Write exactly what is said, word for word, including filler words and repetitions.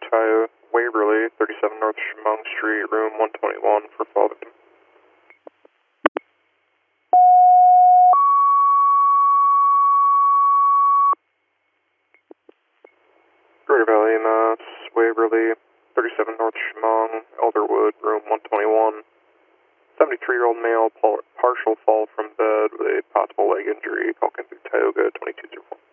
Ohio, Waverly, thirty-seven North Chemung Street, room one twenty-one for fall victim. Greater Valley, Mass, Waverly, thirty-seven North Chemung, Elderwood, room one twenty-one. seventy-three-year-old male, partial fall from bed with a possible leg injury, call through Tioga twenty-two oh four.